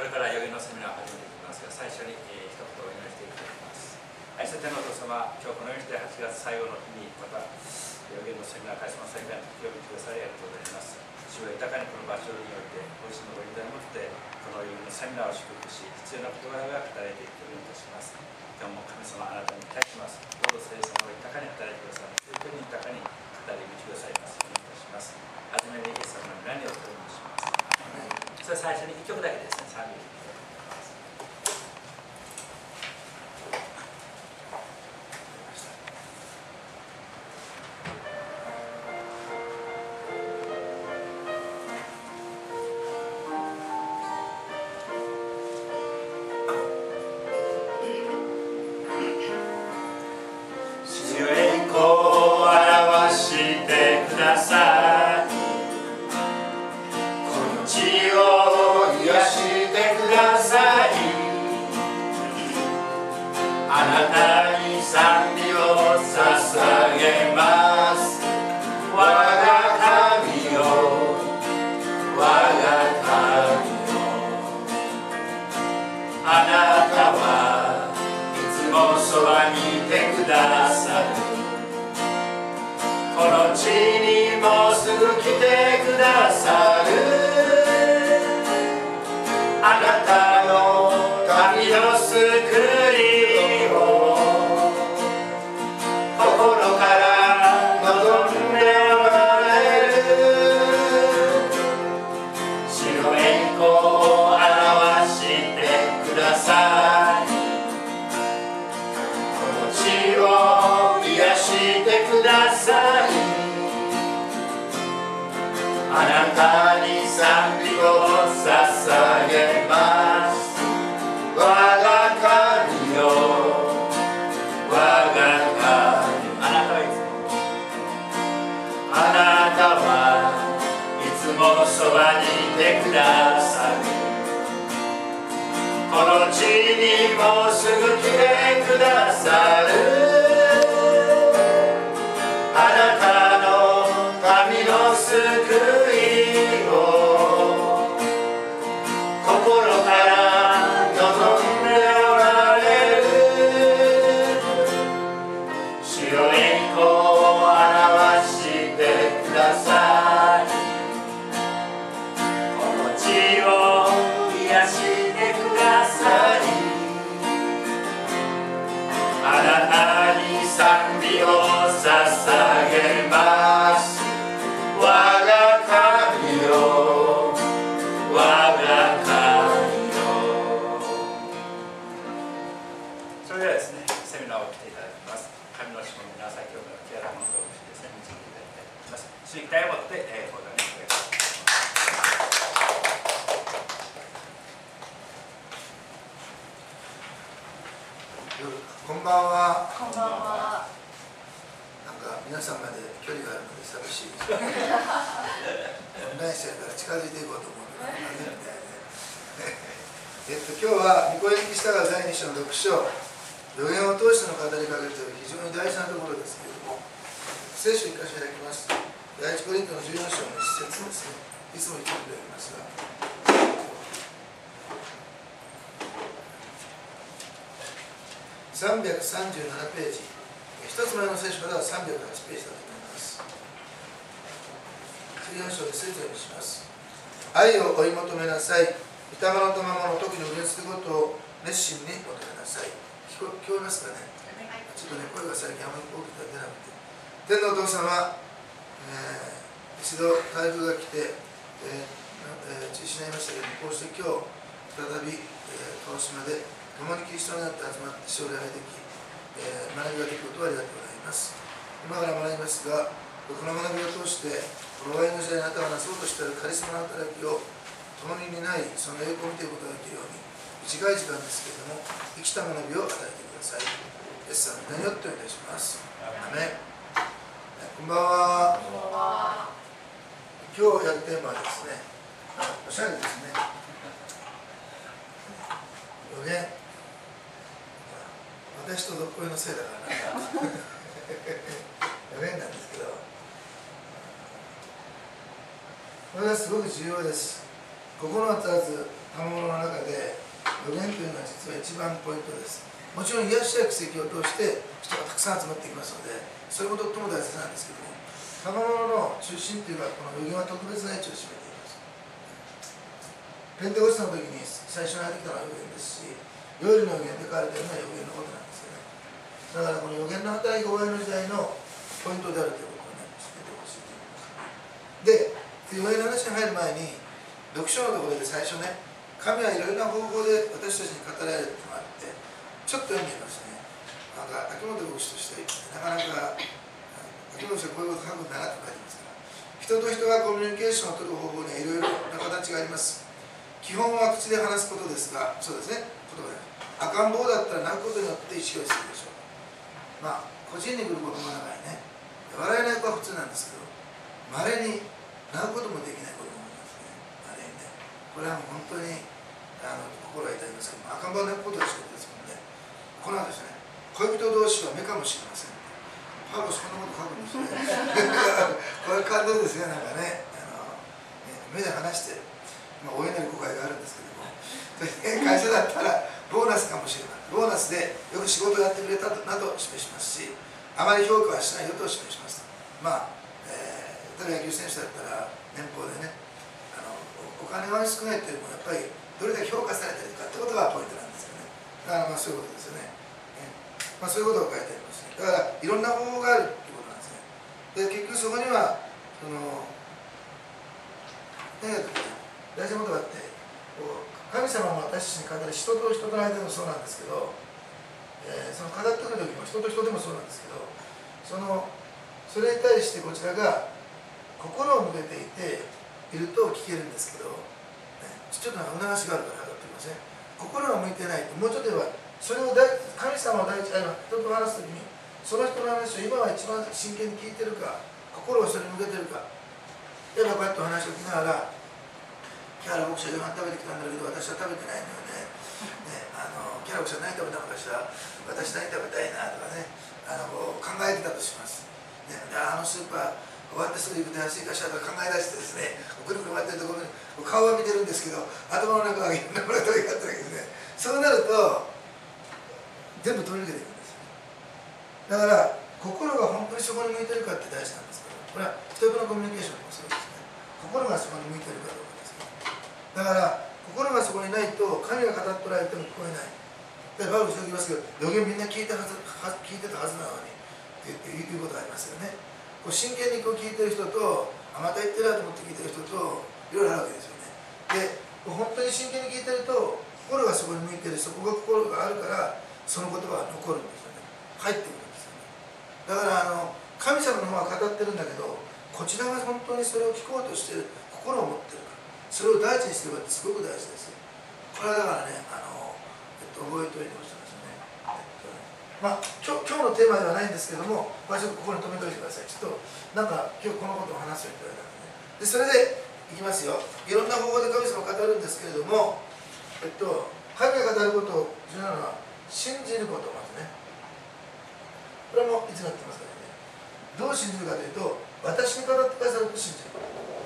れから予言のセミナーを始めていきますが、最初に、一言お祈りしていきたいと思います。愛する天のお父様、今日このようにして8月最後の日にまた予言のセミナー開始の再開の時を見てくださりありがとうございます。主は豊かにこの場所においてご自身のご引導を持ってこの予言のセミナーを祝福し、必要な事柄が語られていくようにいたします。今日も神様あなたに期待します。どうぞ聖霊様が豊かに働いてください。本当に豊かに語り導きくださいます。お願いいたします。はじめにイエス様の皆にお願いします。それ最初に1曲だけですね、賛美。 こんばんは。こんばんは。なんか皆さんまで距離があるので寂しいですね。オンライン生から近づいていこうと思うので、今日は御子に従う第2章の6章、予言を通しての語りかけという非常に大事なところですけれども、聖書1箇所開きます。第一コリントの14章の1節ですね。いつも言ってくれますが。337ページ、一つ前の聖書からは308ページだと思います。14章で聖書にします。愛を追い求めなさい。御霊の賜物の時に売りにすることを熱心に求めなさい。聞こえますかね。ちょっとね、声が最近あまり大きく出なくて。天のお父様、一度台風が来て、中止になりましたけども、こうして今日、再び、鹿児島で共にキリストになって集まって将来ができ、学びができることをありがとうございます。今から学びますが、この学びを通して、この終わりの時代にあなたがなそうとしているカリスマの働きを共に担い、その栄光を見ていくことができるように、短い時間ですけれども、生きた学びを与えてください。イエス様の名によってお願いします。アメン。こんばんは。今日やるテーマはですね、おしゃれですね。予言。私とどっこいのせいだから予言なんですけど、これはすごく重要です。9つ賜物の中でが一番ポイントです。もちろん癒しや奇跡を通して人がたくさん集まってきますので、それもとっても大切なんですけども、賜物の中心というか、この予言は特別な位置を占めています。ペンテコステの時に最初に入ってきたのは予言ですし、ヨエルの予言で書かれているのは予言のことなんですよね。だからこの予言の働きが終わりの時代のポイントであるということをね、知っててほしいと思います。で、予言の話に入る前に、読書のところで最初ね、神はいろいろな方法で私たちに語られるのがあって、ちょっと読んでみますね。なんか、秋元牧師として、なかなか、秋元牧師はこういうこと書くんだなって書いてますから、人と人がコミュニケーションを取る方法にはいろいろな形があります。基本は口で話すことですが、そうですね、言葉で。赤ん坊だったら泣くことによって意思をするでしょう。まあ、個人に来ることの中にね、笑えない子は普通なんですけど、まれに泣くこともできない子供もいますね。まれにね。これはもう本当に心が痛いますけども、赤ん坊は泣くことは仕事ですもんね。この後ですね、恋人同士は目かもしれません。パウロそんなこと書くんですね。これ感動ですね、なんかね。目で話して、大いなる誤解があるんですけども、会社だったらボーナスかもしれない。ボーナスでよく仕事をやってくれたなど示しますし、あまり評価はしないよと示します。まあ、例えば野球選手だったら年俸でね、お金が少ないというよりもやっぱりどれだけ評価されているかってことがポイントなんですよね。だからまあそういうことですよね。まあ、そういうことが書いてありますね。だからいろんな方法があるということなんですね。で、結局そこには何が大事なことがあって、神様も私たちに語る人と人との間でもそうなんですけど、その語ってくる時も人と人でもそうなんですけど、それに対してこちらが心を向けていると聞けるんですけど、ちょっと促しがあるから上がってきません。心が向いてないと、もうちょっと言えばそれを神様を第一、人と話す時にその人の話を今は一番真剣に聞いてるか、心をそれに向けてるか。例えばこうやってお話を聞きながら、キャラ牧師は夕飯食べてきたんだけど私は食べてないのよね。キャラ牧師は何食べたのかしら、私何食べたいなとかね、考えてたとします。ね、スーパー終わってすぐ行くと安いかしらとか考え出してですね、ぐるぐる回ってるところに顔は見てるんですけど、頭の中がいろんなものが飛び交ってるわけですね。そうなると全部取り抜けていくんですよ。だから心が本当にそこに向いてるかって大事なんですけど、これは人とのコミュニケーションもそうですね。心がそこに向いてるかどうかですね。だから心がそこにないと神が語っておられても聞こえない。でバウルしておきますけど、予言みんな聞いてたはずなのにっていうことがありますよね。こう真剣にこう聞いてる人と、また言ってるなと思って聞いてる人といろいろあるわけですよね。で本当に真剣に聞いてると心がそこに向いてる、そこが心があるからその言葉が残るんですよね。入ってくるんですよね。だから神様の方は語ってるんだけど、こちらが本当にそれを聞こうとしてる心を持ってるか、それを大事にしてるかってすごく大事ですよ。これはだからね、覚えておいてほしいんですよね。まあ、今日のテーマではないんですけども、ちょっとここに留めておいてください。ちょっとなんか今日このことを話すように言われたんでね。でそれでいきますよ。いろんな方法で神様を語るんですけれども、神が語ることを重要なのは信じることをまずね。これもいつも言ってますからね。どう信じるかというと、私に語ってくださると信じる。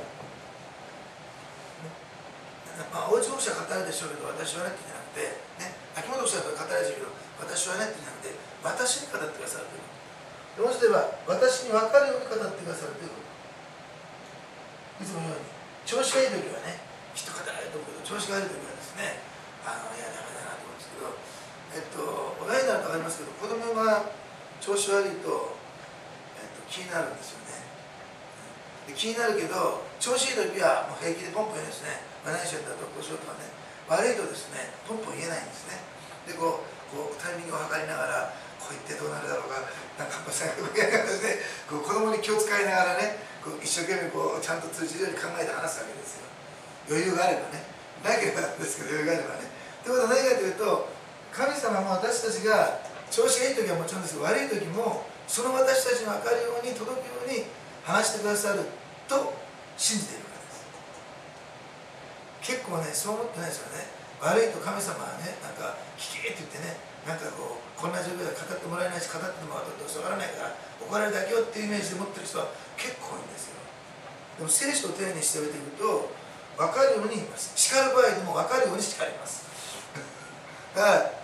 まあ、おうち牧師は語るでしょうけど、私はねってじゃなくて、ね、秋元牧師は語るでしょうけど、私はねってじゃなくて、私に語ってくださるということ。もう一度言えば、私に分かるように語ってくださるということ。いつも言うように、調子がいい時はね、きっと語られると思うけど、調子が悪い時はですね、いや、ダメだなと思うんですけど、親になると分かりますけど、子供が調子悪いと、気になるんですよね。で気になるけど、調子いい時はもう平気でポンポン言うんですね。何しようだとこうしようとかね。悪いとですね、ポンポン言えないんですね。でこうタイミングを測りながら、こう言ってどうなるだろうか、なんかやりながらですね、子供に気を使いながらね、一生懸命ちゃんと通じるように考えて話すわけですよ。余裕があればね。なければなんですけど、余裕があればね。ということは何かというと、神様も私たちが調子がいい時はもちろんですけど、悪い時もその私たちに分かるように届くように話してくださると信じているからです。結構ね、そう思ってないですよね。悪いと神様はね、なんか聞けって言ってね、なんかこんな状況で語ってもらえないし、語ってもらうとどうせわからないから怒られるだけよっていうイメージで持ってる人は結構多いんですよ。でも聖書を丁寧にしておいていくと分かるように言います。叱る場合でも分かるように叱ります。だから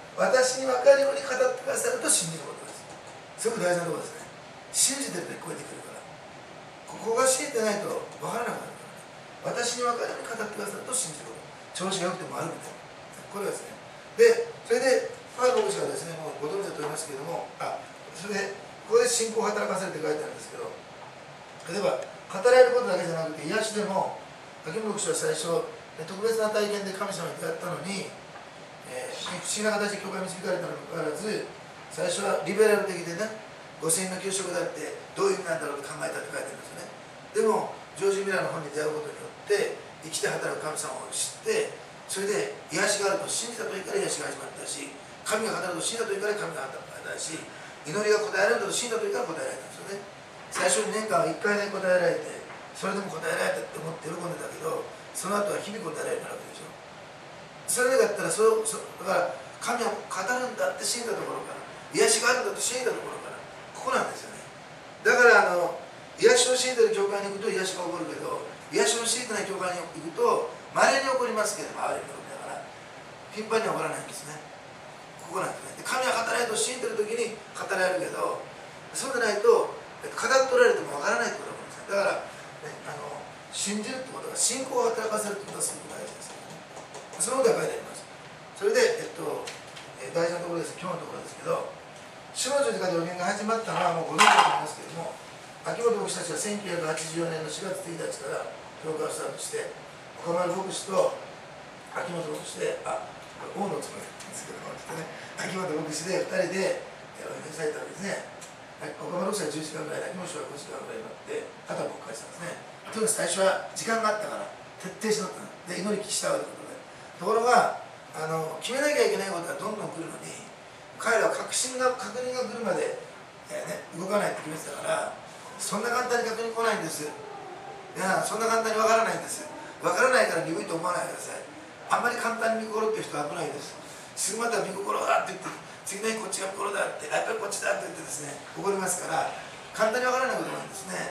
私に分かるように語ってくださると信じることです。すごく大事なところですね。信じてると聞こえてくるから、ここが信じてないと分からなくなるからね。私に分かるように語ってくださると信じること。調子が良くても悪くても、これはですね。でそれでパウロ牧師はですね、もうご存知だと思いますけれども、それでここで信仰を働かせるって書いてあるんですけど、例えば語られることだけじゃなくて、癒しでも秋元牧師は最初特別な体験で神様に出会ったのに、不思議な形で教会に導かれたにもかかわらず、最初はリベラル的でね、5000円の給食だってどういう意味なんだろうと考えたって書いてあるんですよね。でもジョージ・ミラーの本に出会うことによって生きて働く神様を知って、それで癒しがあると信じた時から癒しが始まったし、神が働くと信じた時から神が働いたし、祈りが答えられると信じた時から答えられたんですよね。最初2年間は1回ね答えられて、それでも答えられたって思って喜んでたけど、その後は日々答えられるわけでしょ。それだったらだから神は語るんだって信じたところから、癒しがあるんだと信じたところから、ここなんですよね。だから癒しを信じてる教会に行くと癒しが起こるけど、癒しを信じてない教会に行くと稀に起こりますけども、ある意味だから頻繁には起こらないんですね。ここなんですね。で神は語られると信じてる時に語られるけど、そうでないと語っとられてもわからないってことなんですね。だから、信じるってことは信仰を働かせるってことはすごく大事ですからね。そのことが書いてあります。それで、大事なところです。今日のところですけど、主の十字架で予言が始まったのはもうご存知だと思いますけれども、秋元牧師たちは1984年の4月1日から教会をスタートして、岡丸牧師と秋元牧師で、大野つもりなんですけども、秋元牧師で2人でお願いされたわけですね。岡丸牧師は10時間ぐらい、秋元牧師は5時間ぐらいになって、あとは僕返したんですね。とにかく最初は時間があったから、徹底しろったので、祈り聞きしたわけということで。ところが、決めなきゃいけないことがどんどん来るのに、彼らは確認が来るまで、動かないって決めてたから、そんな簡単に確認来ないんです。そんな簡単にわからないんです。わからないから鈍いと思わないでください。あんまり簡単に見心っていう人は危ないです。すぐまた見心だって言って、次の日こっちが見心だって、やっぱりこっちだって言ってですね、怒りますから、簡単にわからないことなんですね。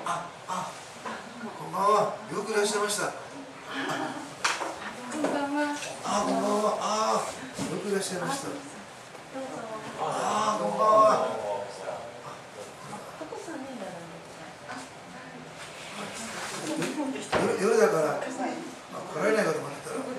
こんばんは。よくいらっしゃいました。 こんばんは。 こんばんは。よくいらっしゃいました。 どうぞ。 こんばんは。 ここ3人なんですか。 夜だから来られないかと思ってたら。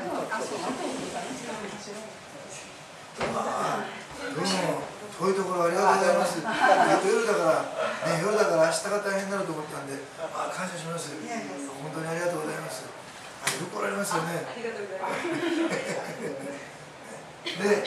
どうも遠いところありがとうございます。夜だから明日が大変になると思ったんで、感謝します。本当にありがとうございます。よく来られますよね。 ありがとうございます。 で、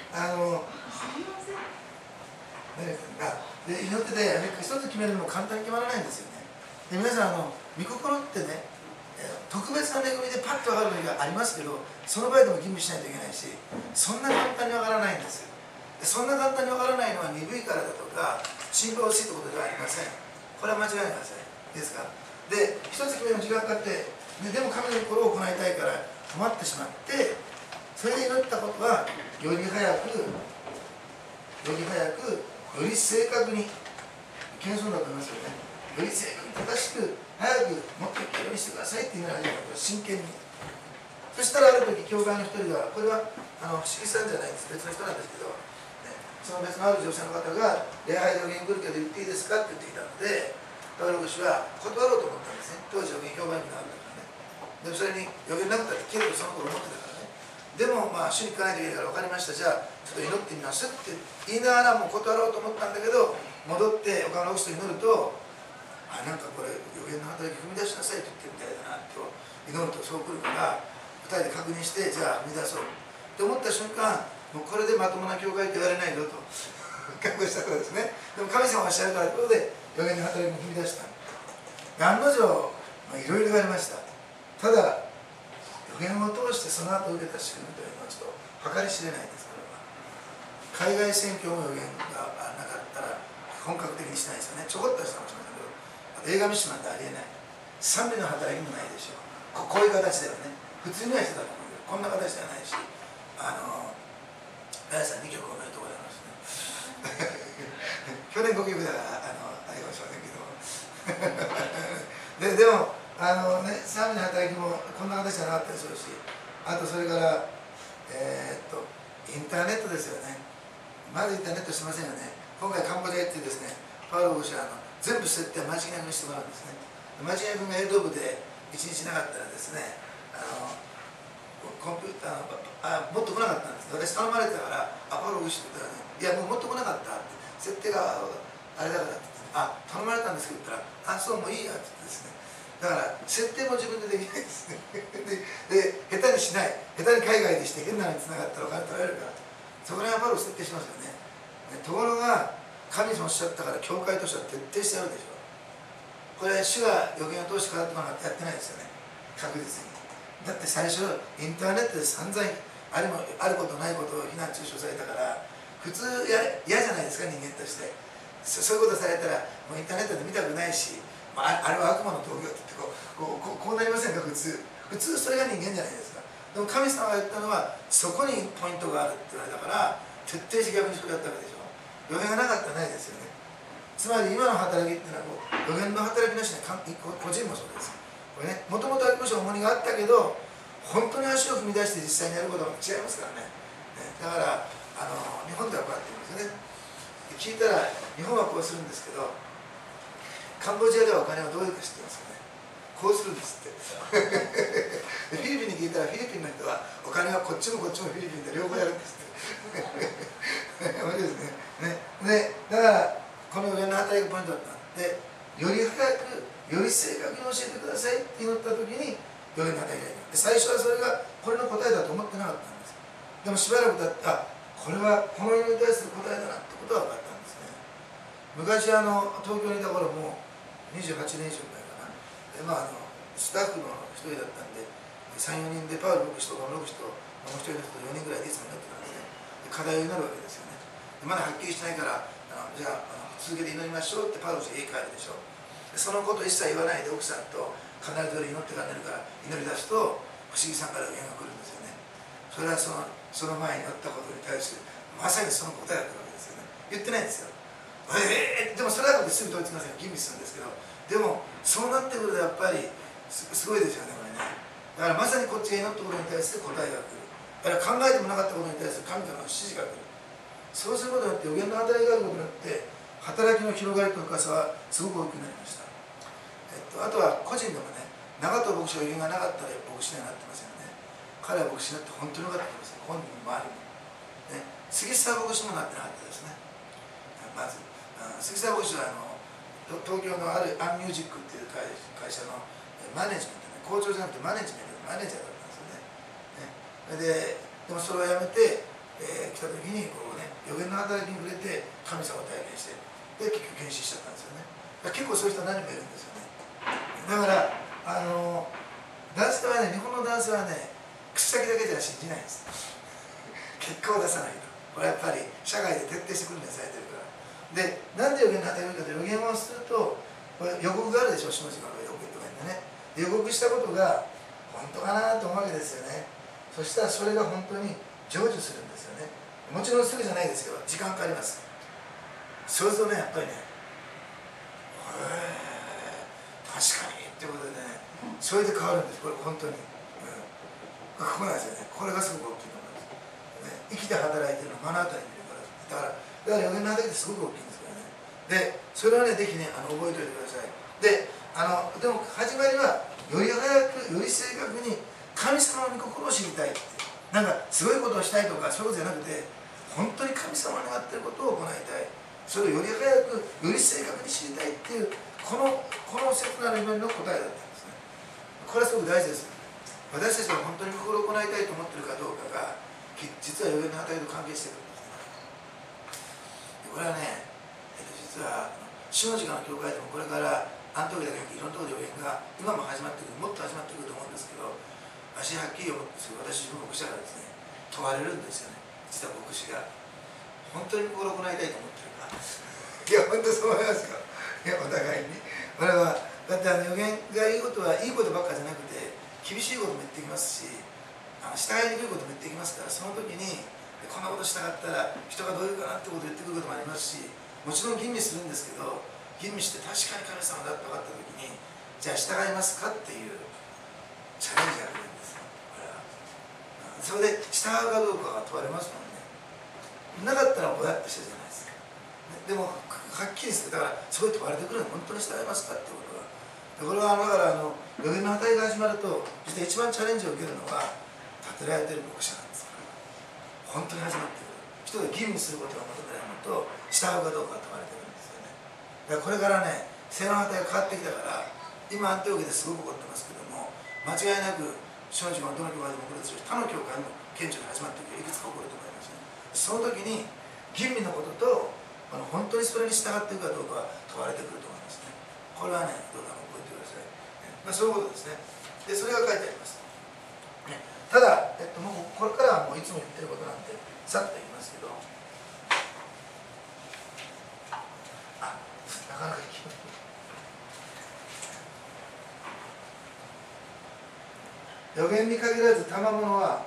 祈ってて、一つ決めるのも簡単に決まらないんですよね。で、皆さん、御心ってね、特別な恵みでパッと分かる時がありますけど、その場合でも吟味しないといけないし、そんな簡単に分からないんです。でそんな簡単に分からないのは鈍いからだとか、信仰薄いということではありません。これは間違いないですね。ですか。で、一つ決める時間がかかって、でも神の心を行いたいから困ってしまって、それで祈ったことは、より早く、より正確に、謙遜だと思いますよね。より正確に正しく、早くもっといけるようにしてくださいっていうのが真剣に。そしたらある時、教会の一人が、これは不思議さんじゃないんです、別の人なんですけど、その別のある女性の方が、礼拝でお言来るけど言っていいですかって言ってきたので、パウロ牧師は断ろうと思ったんですね。当時お言評判になるからね。でもそれに予言なかったら、けどその頃思ってたからね。でも、主に聞かないといけないから分かりました、じゃあ、ちょっと祈ってみますって言いながらも断ろうと思ったんだけど、戻って岡野牧師と祈ると、なんかこれ、予言の働き踏み出しなさいと言ってるみたいだなと祈るとそう来るから、2人で確認して、じゃあ踏み出そうって思った瞬間、もうこれでまともな教会って言われないぞと覚悟したからですね。でも神様がおっしゃるからということで、予言の働きも踏み出した。案の定、いろいろ言われました。ただ、予言を通してその後受けた仕組みというのはちょっと計り知れないですから、海外選挙も予言がなかったら本格的にしないですよね。ちょこっとしたかもしれないけど、映画ミッションなんてありえない。賛美の働きもないでしょう。こういう形ではね、普通にはしてたと思うけど、こんな形ではないし、皆さん2曲おめでとうございますね。去年5曲だからありましょうねけどでも賛美の働きもこんな形じゃなかったりするし、あとそれからインターネットですよね。まずインターネットしてませんよね。今回カンボジア行ってですね、パウロ牧師は全部設定間違いなくしてもらうんですね。間違いなく映像部で1日なかったらですね、コンピューター持ってこなかったんです。私頼まれてたから「パウロ牧師」って言ったらね「いやもう持ってこなかった」って「設定があれだから」って言って「頼まれたんですけど」言ったら「そうもういいや」って言ってですね、だから設定も自分でできないですねで下手にしない、下手に海外でして変なのにつながったらお金取られるからそこら辺はパウロ設定しますよね。ところが神様おっしゃったから教会としては徹底してやるでしょ。これ主が予言を通して語ってもらってやってないですよね、確実に。だって最初インターネットで散々あることないことを非難中傷されたから普通嫌じゃないですか、人間として。そういうことされたらもうインターネットで見たくないし、あれは悪魔の道具って言ってこうなりませんか。普通それが人間じゃないですか。でも神様が言ったのはそこにポイントがあるって言われたから徹底して逆にそれやったわけでしょ。予言がなかったらないですよね。つまり今の働きっていうのは予言の働きなしに個人もそうです。これね、もともとありました重荷があったけど本当に足を踏み出して実際にやることが違いますからね。だから日本ではこうやって言うんですよね。聞いたら日本はこうするんですけどカンボジアではお金はどういうか知ってますかね。こうするんですってフィリピンに聞いたらフィリピンの人はお金はこっちもこっちもフィリピンで両方やるんですって面白いですね。でだからこの上の働きがポイントだったんで、より早くより正確に教えてくださいって祈った時に予言の働きがいい。最初はそれがこれの答えだと思ってなかったんです。でもしばらく経ってこれはこの祈りに対する答えだなってことが分かったんですね。昔東京にいた頃もう28年以上前かな。でスタッフの一人だったんで3、4人でパウロ牧師とこの牧師ともう一人の人と4人ぐらいでいつも祈ってたんですね。で課題を祈るわけですよね。でまだはっきりしないからじゃあ続けて祈りましょうってパウロ氏家帰るでしょ。そのこと一切言わないで奥さんと必ず祈ってから寝るから祈り出すと不思議さんから予言が来るんですよね。それはその前にあったことに対してまさにその答えが来るわけですよね。言ってないんですよ。でもそれだとすぐ問いつきません。吟味するんですけど、でもそうなってくるとやっぱりすごいですよね、これね。だからまさにこっちが祈ったことに対して答えが来る。だから考えてもなかったことに対して神からの指示が来る。そうすることによって予言の働きがあることによって働きの広がりと深さはすごく大きくなりました。あとは個人でもね、長門牧師は予言がなかったら牧師にはなってませんよね。彼は牧師になって本当によかったんですよ。本人も周りも、ね、杉沢牧師もなってなかったですね。まず杉沢牧師は東京のあるアンミュージックっていう会社のマネジメントね、校長じゃなくてマネジャーだったんですよね。でもそれをやめて、来た時に予言の働きに触れて神様を体験してで結局献身しちゃったんですよね。結構そういう人何人もいるんですよね。だから男性はね、日本の男性はね、口先だけじゃ信じないんです結果を出さないと。これやっぱり社会で徹底して訓練されてるから。で、なんで予言の働きかというと、予言をするとこれ予告があるでしょ、下地の予告とかにね。予告したことが本当かなと思うわけですよね。そしたらそれが本当に成就するんですよね。もちろんすぐじゃないですけど時間かかります。そうするとね、やっぱりね、確かにっていうことでね、それで変わるんです。これ本当に、ここなんですよね。これがすごく大きいと思います、ね、生きて働いてるのを目の当たりに見るから。だから予言の働きってすごく大きいんですからね。でそれはね、ぜひね覚えておいてください。でも始まりはより早くより正確に神様の御心を知りたいって、なんかすごいことをしたいとかそういうことじゃなくて、本当に神様が願っていることを行いたい、それをより早くより正確に知りたいっていうこの切なる祈りの答えだったんですね。これはすごく大事です。私たちが本当に心を行いたいと思っているかどうかが実は予言の働きと関係してくるんですね。これはね、実は主の時間の教会でもこれからアントキアだけいろんなところで予言が今も始まってくる、もっと始まってくると思うんですけど、私はっきり思うんですけど、私自分も牧師だからですね、問われるんですよね。実は牧師が本当に心を行いたいと思ってるかいや本当そう思いますか。いやお互いにこれはだって予言がいいことはいいことばっかじゃなくて厳しいことも言ってきますし、従いにくいことも言ってきますから、その時にこんなことしたかったら人がどういうかなってことを言ってくることもありますし、もちろん吟味するんですけど、吟味して確かに神様だって分かった時にじゃあ従いますかっていうチャレンジが来るんですよ。これはそれで従うかどうかが問われますもんね。 なかったらぼやっとしてるじゃないですか。でもはっきりして、だからそういうとこ割れてくるの本当に従いますかってことが。これはだから予言の値が始まると、実は一番チャレンジを受けるのは立てられている牧者なんですから。本当に始まってくる。人が義務することが求められるのと従うかどうか問われてるんですよね。だからこれからね、聖の値が変わってきたから、今アンテオケですごく起こってますけども、間違いなく少々どの教会でも起こるでしょうし、他の教会も顕著に始まっていくいくつか起こると思いますね。その時に吟味のことと本当にそれに従っていくかどうかは問われてくると思いますね。これはね、どうか覚えてください。そういうことですね。で、それが書いてあります。ただ、もうこれからはもういつも言ってることなんで、さっと言いますけど、なかなか聞きにくい。予言に限らず賜物は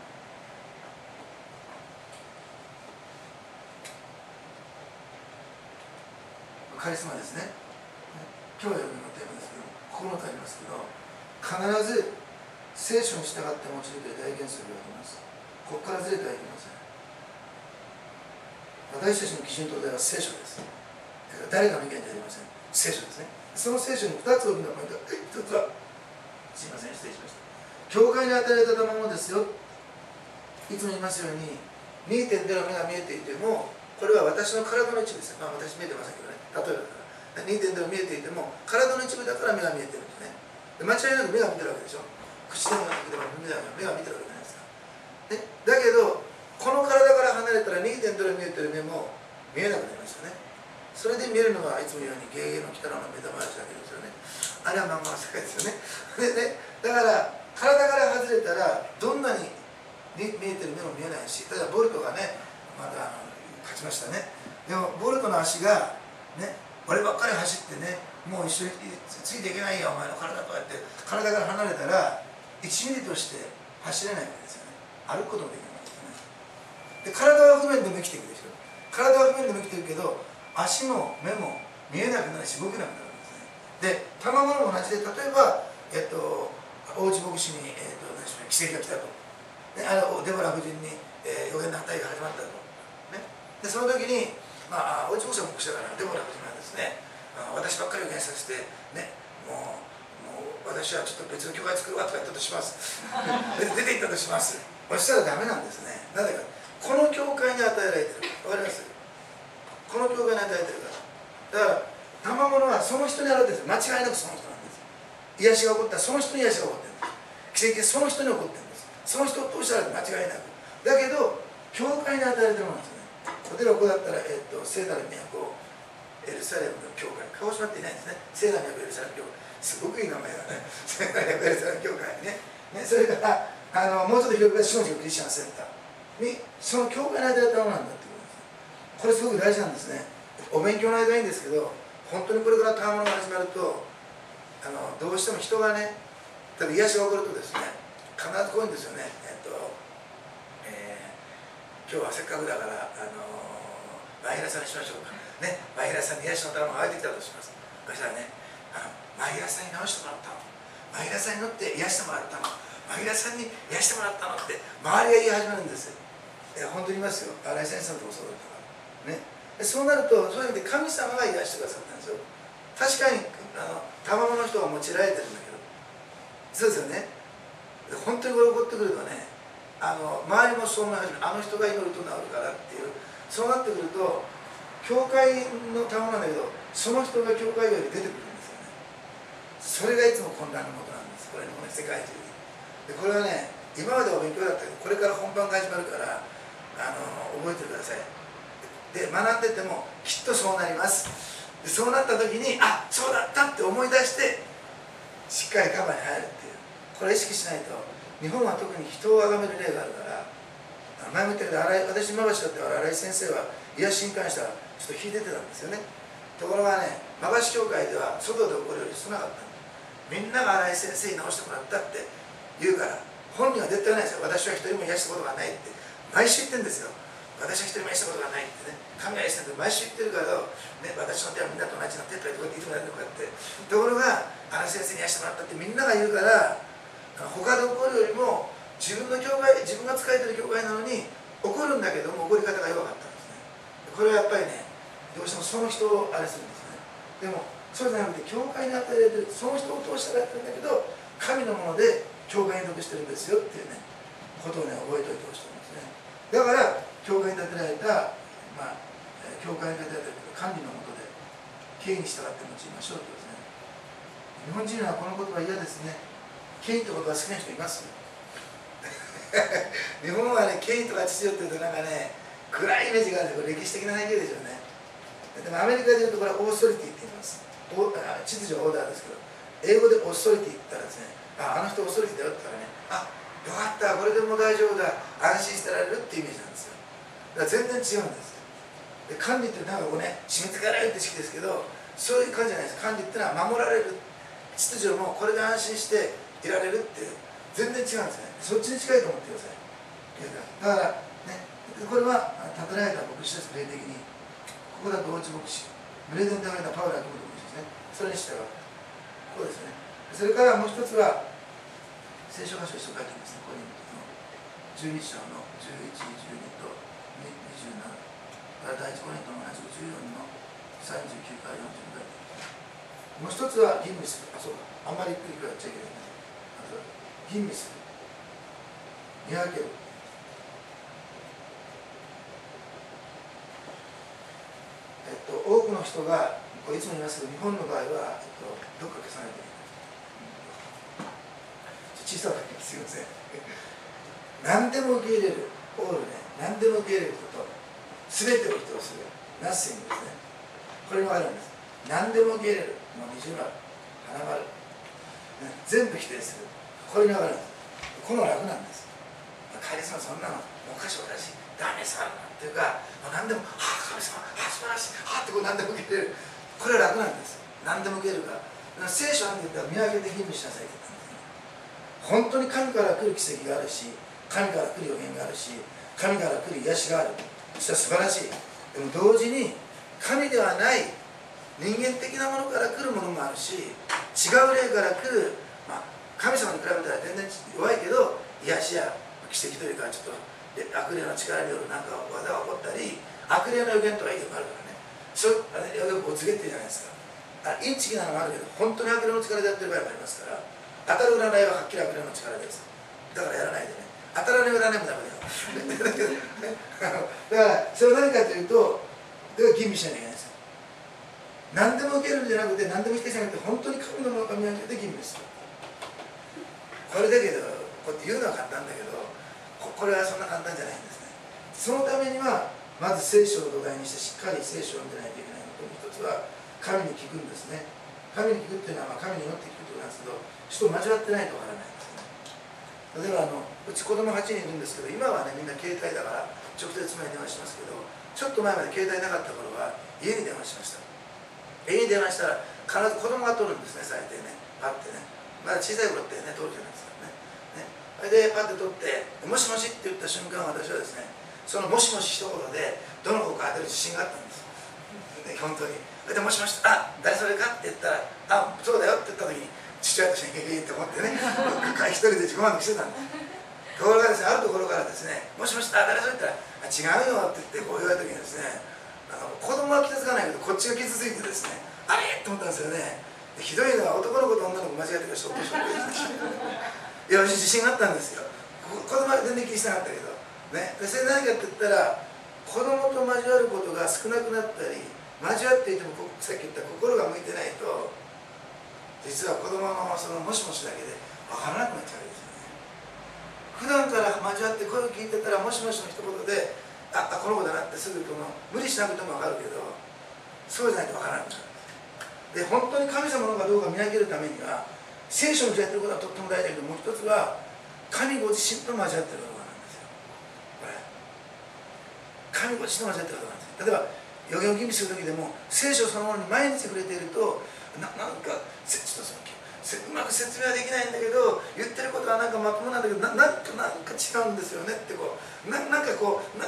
カリスマですね。今日は予言のテーマですけど、9つありますけど、必ず聖書に従って用いるという大原則があります。ここからずれてはいけません。私たちの基準とは聖書です。誰かの意見じゃありません。聖書ですね。その聖書に2つ大きなポイントが、1つは、すいません、失礼しました。教会に与えられた賜物ですよ。いつも言いますように、2.0 目が見えていても、これは私の体の一部です。私見えてませんけどね。例えば、2.0 見えていても、体の一部だから目が見えてるんですね。間違いなく目が見てるわけでしょ。口でもなくても目が見てるわけじゃないですか。だけど、この体から離れたら 2.0 見えてる目も見えなくなりますよね。それで見えるのがいつも言うようにゲゲゲの北の目玉足だけですよね。あれは漫画の世界ですよね。だから体から外れたらどんなに見えてる目も見えないし、例えばボルトがね、まだ勝ちましたね。でもボルトの足がね、俺ばっかり走ってね、もう一緒についていけないよお前の体とかって体から離れたら1ミリとして走れないわけですよね。歩くこともできないわけですよね。で、体は不便でも生きていくでしょ。体は不便でも生きていくけど、足も目も見えなくなるし動けなくなるんですね。で、賜物も同じで、例えば、王子牧師に、奇跡が来たと。で、デボラ夫人に、予言の値が始まったと。ね、で、その時に、王子牧師は牧師だから、デボラ夫人はですね、私ばっかり予言させて、ね、もう私はちょっと別の教会作るわとか言ったとします。出て行ったとします。そしたらダメなんですね。なぜか、この教会に与えられてる。わかります？この教会に与えてるから。だから賜物はその人に現れてるんです。間違いなくその人なんです。癒しが起こったらその人に癒しが起こってるんです。奇跡はその人に起こってるんです。その人を通したら間違いなく。だけど教会に与えられてるものなんですね。例えばここだったら、聖なる都エルサレムの教会、鹿児島っていないんですね。聖なる都エルサレム教会、すごくいい名前だね。聖なる都エルサレム教会ね。それからもうちょっと広く下地クリスチャンセンターにその教会に与えられたものなんだっていうことです。これすごく大事なんですね。お勉強の間はいいんですけど、本当にこれから賜物が始まるとどうしても人がね、例えば癒しが起こるとですね、必ずこういうんですよね。今日はせっかくだからマイラさんにしましょうかね。マイラさんに癒しの賜物が入ってきたとします。そしたらね、マイラさんに治してもらったの、マイラさんに乗って癒してもらったの、マイラさんに癒してもらったのって周りが言い始めるんですよ。本当に言いますよ。新井先生のとこそうだったからね。そうなると、そういう意味で神様が癒してくださったんですよ。確かに賜物の人が用いられてるんだけど、そうですよね。本当にこれ起こってくるとね、周りもそう思い始める。あの人が祈ると治るからっていう、そうなってくると教会の賜物なんだけど、その人が教会より出てくるんですよね。それがいつも混乱のもとなんです。これもね、世界中に。でこれはね、今までお勉強だったけど、これから本番が始まるから覚えてください。で学んでてもきっとそうなります。でそうなった時に、あ、そうだったって思い出してしっかりカバーに入るっていう、これ意識しないと。日本は特に人を崇める例があるから、前も言ったけど、私馬橋だって新井先生は癒しに関してはちょっと引いててたんですよね。ところがね、馬橋教会では外で起こるより少なかった。みんなが新井先生に治してもらったって言うから、本人は絶対ないですよ。私は一人も癒したことがないって毎週言ってるんですよ。私は一人も癒したことがないってね、神が癒してるって毎週言ってるから、ね、私の手はみんなと同じの手とか言っていつもやるのかって。ところが新井先生に癒してもらったってみんなが言うから、他で起こるよりも自分の教会、自分が仕えてる教会なのに怒るんだけども怒り方が弱かったんですね。これはやっぱりね、どうしてもその人をあれするんですね。でもそうじゃなくて、教会に与えられるその人を通してやってるんだけど、神のもので教会に属してるんですよっていうねことをね覚えておいてほしいと思うんですね。だから教会に建てられた、教会に建てられた管理のもとで権威に従って用いましょうというですね。日本人はこの言葉嫌ですね。権威って言葉好きな人います日本はね、権威とか秩序っていうとなんかね、暗いイメージがあるんで、これ歴史的な背景ですよね。でもアメリカでいうとこれはオーソリティって言います。秩序はオーダーですけど、英語でオーソリティって言ったらですね、あの人オーソリティだよって言ったらね、よかった、これでもう大丈夫だ、安心してられるっていうイメージなんですよ。だから全然違うんです。で、管理ってなんかこうね、締め付けられるって式ですけど、そういう感じじゃないです。管理ってのは守られる、秩序もこれで安心していられるっていう、全然違うんですね。そっちに近いと思ってください。だからね、これは建てられた牧師です、霊的に。ここだと大内牧師、ブレーデンで挙げたパウラーという牧師ですね。それに従う。こうですね。それからもう一つは、聖書箇所一緒書いてますね。ここに12章の11、12と27。第一コリントの同じく14の39から40ぐらい。もう一つは吟味する。そうか。あんまりゆっくりやっちゃいけない。あと吟味する。見分ける。多くの人がいつも言いますけど、日本の場合は、どっか消さないといけない。小さく書きます。すいません。何でも受け入れる。オールね。何でも受け入れること。すべてを人をする。ナッシングですね。これもあるんです。何でも受け入れる。もう二重丸、花丸、全部否定する。これに分かるんです。この楽なんです。カリスマそんなのおかしいおかしい、ダメさっていうか、何でも、神様、素晴らしい、ってこう何でも受け入れる。これは楽なんです。何でも受け入れるから。聖書なんて言ったら見分けて吟味しなさいって言ったんですね。本当に神から来る奇跡があるし、神から来る予言があるし、神から来る癒しがある。そしたら素晴らしい。でも同時に神ではない人間的なものから来るものもあるし、違う霊から来る、神様に比べたら全然弱いけど癒しや奇跡というか、ちょっと悪霊の力によるなんか技が起こったり、悪霊の予言とかよくあるからね。そうよくお告げって言うじゃないですか。インチキなのもあるけど、本当に悪霊の力でやってる場合もありますから、当たる占いははっきり悪霊の力です。だからやらないでね。当たらない占いもダメだよ。だけどね、だからそれは何かというと、吟味しなきゃいけないんですよ。何でも受けるんじゃなくて、何でも否定しなくて、本当に神のものか見分けて吟味する。これだけど、こうやって言うのは簡単だけど、これはそんな簡単じゃないんですね。そのためには、まず聖書を土台にしてしっかり聖書を読んでないといけないのと、もう一つは神に聞くんですね。神に聞くっていうのは、神に祈って聞くことなんですけど、人を交わってないとわからないんですね。例えばうち子供8人いるんですけど、今はねみんな携帯だから直接妻に電話しますけど、ちょっと前まで携帯なかった頃は家に電話しました。家に電話したら必ず子供が取るんですね、最低ね、パッてね。まだ小さい頃ってね、取るじゃないですかね。それでパッて取って、もしもしって言った瞬間、私はですね、そのもしもし一言でどの子か当てる自信があったんです。で本当に。でもしもし、誰それかって言ったら、そうだよって言った時に、父親としてへへって思ってね、一人で自己満足してたんです。ところがですね、あるところからですね、もしもし、誰それって言ったら、違うよって言ってこう言われた時にですね、子供は傷つかないけど、こっちが傷ついてですね、あれって思ったんですよね。ひどいのは男の子と女の子間違ってる人、ショックですいや、私自信があったんですよ。子供は全然気にしなかったけど、ね、それ何かって言ったら、子供と交わることが少なくなったり、交わっていてもさっき言った心が向いてないと、実は子供のそのもしもしだけで分からなくなっちゃうんですよね。普段から交わって声を聞いてたら、もしもしの一言で、この子だなってすぐ無理しなくても分かるけど、そうじゃないと分からなくなる。で、本当に神様のかどうか見分けるためには、聖書に触れてることはとっても大事だけど、もう一つは神ご自身と交わってることなんですよ。これ神ご自身と交わってることなんですよ。例えば予言を吟味する時でも、聖書そのものに毎日触れていると、なんかちょっとうまく説明はできないんだけど、言ってることはなんかまともなんだけど、なんか違うんですよねってなんか違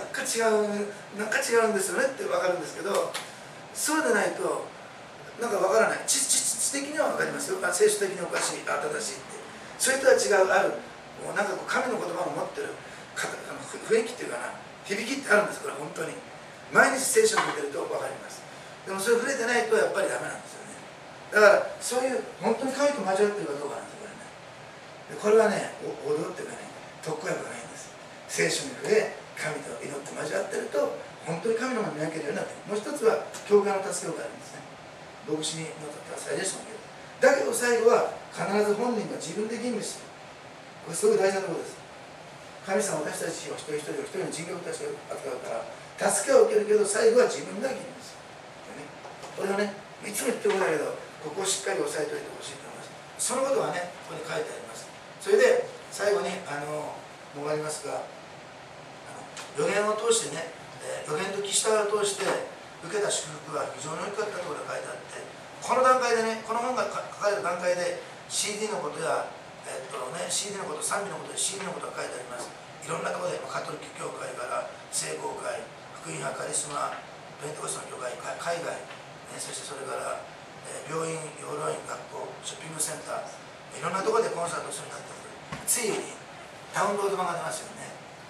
うんですよねって分かるんですけど、そうでないとなんか分からない。知的には分かりますよ。聖書的におかしい、正しいって。それとは違う、なんか神の言葉を持ってる雰囲気っていうかな、 響きってあるんです。これ本当に毎日聖書を見てると分かります。でもそれ触れてないとやっぱりダメなんですよね。だからそういう本当に神と交わってるかどうかなんですよ、これはね。踊っていうかね、特効薬がないんです。聖書に触れ神と祈って交わってると本当に神の前に見分けるようになってる。もう一つは教会の助けがあるんですね。牧師にの助けでしょうけど、だけど最後は必ず本人が自分で吟味する。これすごい大事なところです。神様は私たちを一人一人を一人の人格たちを扱うから助けを受けるけど最後は自分が吟味する、ね、これをねいつも言ってることだけどここをしっかり押さえておいてほしいと思います。そのことはねここに書いてあります。それで最後にもうありますが予言を通してね、予言と聞き従いを通して受けた祝福は非常に大きかったところが書いてあって、この段階でね、この本が書かれた段階で CD のことやCD のこと、賛美のことで CD のことが書いてあります。いろんなところでカトリック教会から聖公会、福音派カリスマ、ペンテコステの教会、海外、そしてそれから、病院、養老院、学校、ショッピングセンター、いろんなところでコンサートをするようになってくる。ついにダウンロード版が出ますよね。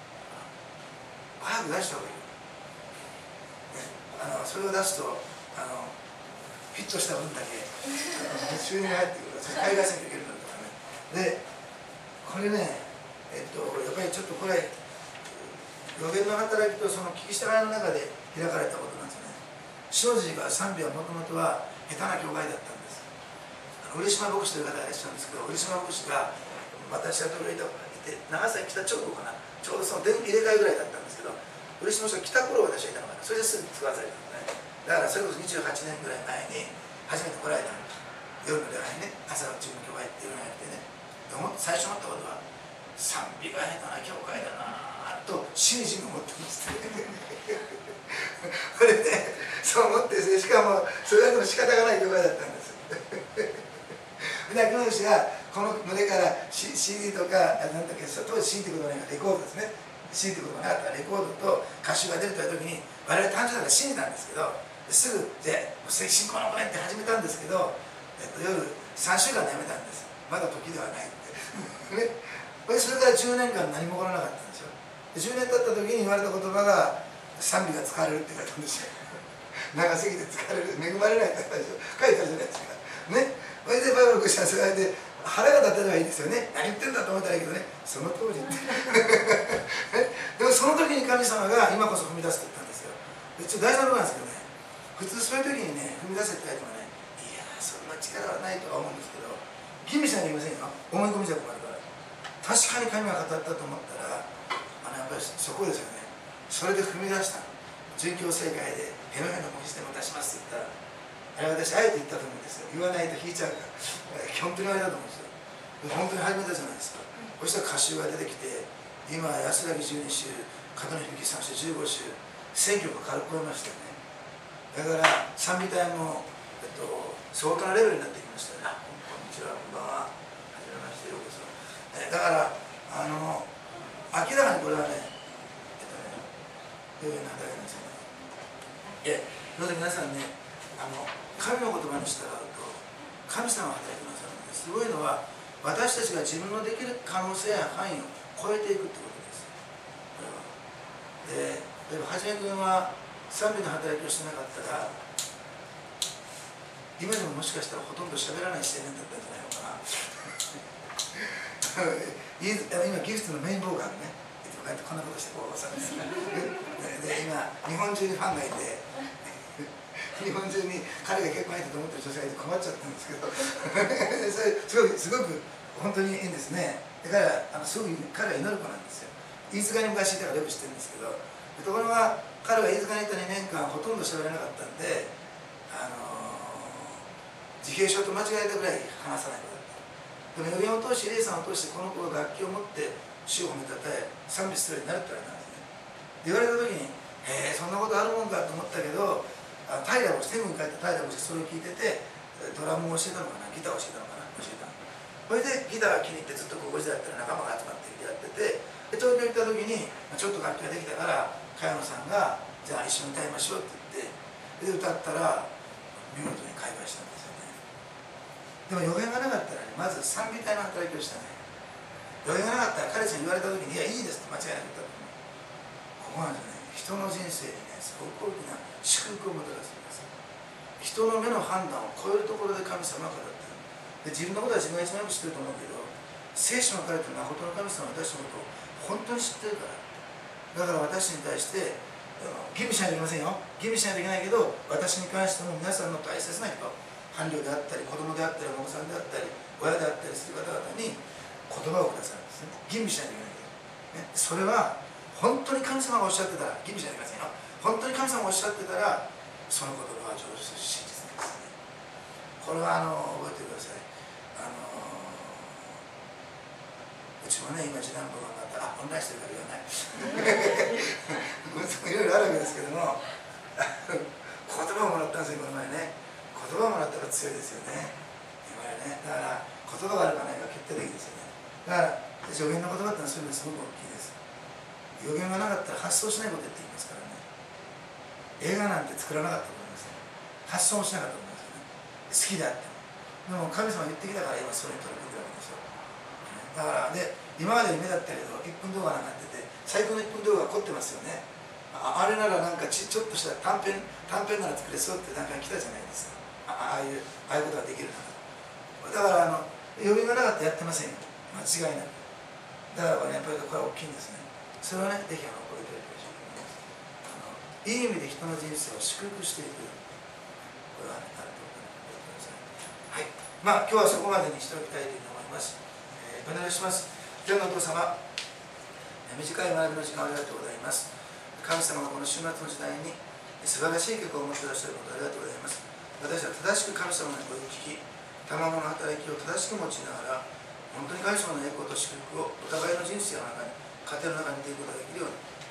早く出した方がいいよ、それを出すとフィットした分だけ収入が入ってくる。海外選挙いけるからね。でこれね、やっぱりちょっとこれ予言の働きとその聞き従いの中で開かれたことなんですよね。庄司が賛美はもともとは下手な教会だったんです。嬉島牧師という方がいらっしゃるんですけど、嬉島牧師が私が東京にいて長崎来た直後かな、ちょうどその入れ替えぐらいだったんですけど、嬉島牧師が来た頃私がいたのかな、それですぐ使わされたんですね。だからそれこそ28年ぐらい前に初めて来られたんです。夜の礼拝にね、朝の自分の教会っていうのがやってね、最初思ったことは賛美が下手な教会だなとしみじみ思ってましたそれでそう思って、しかもそれだけの仕方がない教会だったんですで、秋野氏がこの胸から CD とか何だっけ、当時 CD ってことがないからレコードですね、 CD ってことがなかったらレコードと歌集が出るという時に我々単純だから信じたんですけど、すぐで信仰の応援って始めたんですけど、夜3週間でやめたんです。まだ時ではないってね。それから10年間何も起こらなかったんですよ。10年経った時に言われた言葉が賛美が疲れるって書いたんですよ長すぎて疲れる、恵まれないって書いたじゃないですかね。それでバイブルしたらそれで腹が立てればいいですよね。何言ってんだと思ったらいいけどね、その通りってでもその時に神様が今こそ踏み出すって言ったんですよ。ちょっと大事なところなんですけどね、普通そういう時にね踏み出せって書いてもね、いやそんな力はないとは思うんですけど、吟味しなきゃいけませんよ。思い込みじゃ困るから。確かに神が語ったと思ったらやっぱりそこですよね。それで踏み出した殉教正会でヘノヘノもしても出しますって言ったら、あれ私あえて言ったと思うんですよ。言わないと引いちゃうから本当にあれだと思うんですよ。本当に始めたじゃないですか。そしたら歌集が出てきて、今安らぎ12週、門野響3週、15週、1000曲軽く超えましたよね。だから賛美隊も、相当なレベルになってきましたよね。こんにちは、こんばんは、はじめまして、ようこそ。だから明らかにこれはね、どういう働きなんですよね。どうぞ皆さんね、神の言葉に従うと神様が働いてくださるので、すごいのは私たちが自分のできる可能性や範囲を超えていくってことです。これはで、例えばはじめ君は賛美の働きをしてなかったら今でももしかしたらほとんど喋らない青年だったんじゃないのかな今ギフトのメインボーカルね、こんなことしてこうさで今日本中にファンがいて日本中に彼が結婚相手と思ってる女性がいて困っちゃったんですけどそれすごく本当にいいんですね。だからすごく彼は祈る子なんですよ。飯塚に昔いたからよく知ってるんですけど、ところが彼は飯塚にいた2年間ほとんど喋れなかったんで、自閉症と間違えたぐらい話さない子だった。でも予言を通し、レイさんを通してこの子が楽器を持って主を褒めたたえ賛美するようになるって言われたんですね。言われた時にそんなことあるもんかと思ったけど、平牧師、天国に帰って平牧師それを聞いてて、ドラムを教えたのかな、ギターを教えたのかな、教えたの。それでギターが気に入ってずっと高校時代だったら仲間が集まってやってて、で東京行った時にちょっと楽器ができたから茅野さんがじゃあ一緒に歌いましょうって言って、で歌ったら見事に開花したんですよね。でも予言がなかったらね、まず賛美隊の働きをしたね。予言がなかったら彼氏に言われた時に「いやいいです」って間違いなく言ったと思う。 ここなんですよね、人の人生にね、すごく大きな祝福をもたらすんです。人の目の判断を超えるところで神様が語っている。で、自分のことは自分が一番よく知ってると思うけど、聖書が書いてる誠の神様は私のことを本当に知ってるから。だから私に対して義務しないといけませんよ。義務しないといけないけど、私に関しても皆さんの大切な人、伴侶であったり子供であったりお子さんであったり親であったりする方々に言葉をくださるんですね。義務しないといけないけど、ね、それは本当に神様がおっしゃってたら、義務しないといけませんよ。本当に神様がおっしゃってたら、その言葉は成就する真実なんですね。これは覚えてください。うちもね、今次男坊がまたオンラインしてるから言わないいろいろあるわけですけども言葉をもらったんですよ、この前ね。言葉をもらったら強いですよね、今やね。だから言葉があるかないか決定的ですよね。だから予言の言葉ってのはそういうのすごく大きいです。予言がなかったら発想しないことって言いますからね。映画なんて作らなかったと思いますね。発想もしなかったと思いますよね。好きであっても。でも神様言ってきたから今それに取り組んでるわけですよ。だからで、今まで夢だったけど1分動画なんかやってて、最高の1分動画凝ってますよね。あれならなんかちょっとした短編なら作れそうってなんか来たじゃないですか。ああいうことができるなら。だから予言がなかったらやってませんよ、間違いなく。だからやっぱりこれは大きいんですね。それはね、ぜひ覚えておいてほしいと思います。いい意味で人の人生を祝福していく、これは、ね、あると覚えてください。はい、まあ今日はそこまでにしておきたいというふうに思います。お願いします。天のお父様、短い学びの時間ありがとうございます。神様がこの週末の時代に素晴らしい結果を持っていらっしゃることありがとうございます。私は正しく神様の声を聞き、賜物の働きを正しく用いながら、本当に神様の栄光と祝福をお互いの人生の中に、家庭の中に出ることができるように、